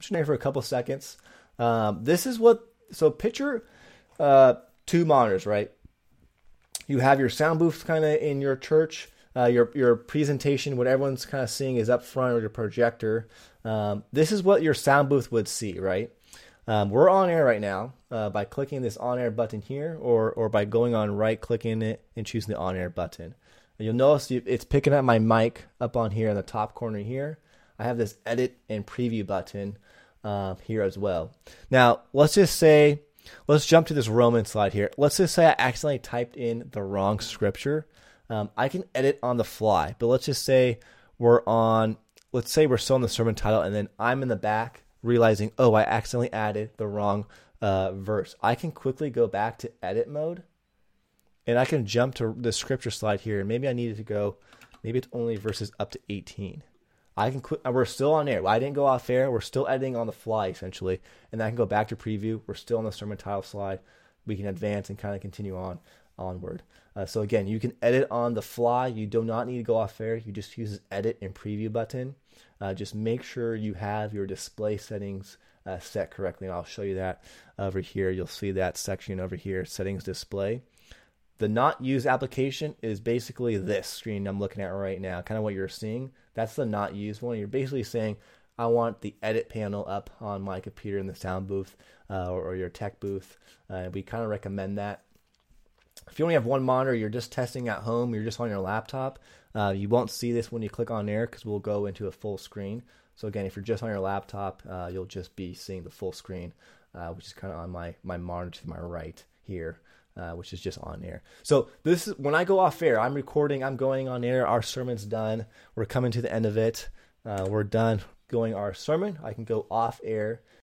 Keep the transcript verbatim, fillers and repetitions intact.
Just on air for a couple seconds. Um, this is what, so picture uh, two monitors, right? You have your sound booth kind of in your church. Uh, your your presentation, what everyone's kind of seeing is up front, or your projector. Um, this is what your sound booth would see, right? Um, we're on air right now uh, by clicking this on air button here, or or by going on right, clicking it, and choosing the on air button. And you'll notice it's picking up my mic up on here in the top corner here. I have this edit and preview button uh, here as well. Now, let's just say, let's jump to this Roman slide here. Let's just say I accidentally typed in the wrong scripture. Um, I can edit on the fly, but let's just say we're on, let's say we're still in the sermon title, and then I'm in the back realizing, oh, I accidentally added the wrong uh, verse. I can quickly go back to edit mode, and I can jump to the scripture slide here, and maybe I needed to go, maybe it's only verses up to eighteen. I can quit, we're still on air. I didn't go off air. We're still editing on the fly, essentially, and then I can go back to preview. We're still on the sermon title slide. We can advance and kind of continue on onward. Uh, so again, you can edit on the fly. You do not need to go off air. You just use this edit and preview button. Uh, just make sure you have your display settings uh, set correctly. And I'll show you that over here. You'll see that section over here, settings display. The not used application is basically this screen I'm looking at right now, kind of what you're seeing. That's the not used one. You're basically saying, I want the edit panel up on my computer in the sound booth uh, or, or your tech booth. Uh, we kind of recommend that. If you only have one monitor, you're just testing at home, you're just on your laptop, uh, you won't see this when you click on air because we'll go into a full screen. So again, if you're just on your laptop, uh, you'll just be seeing the full screen, uh, which is kind of on my, my monitor to my right here, uh, which is just on air. So this is when I go off air, I'm recording, I'm going on air, our sermon's done, we're coming to the end of it, uh, we're done going our sermon. I can go off air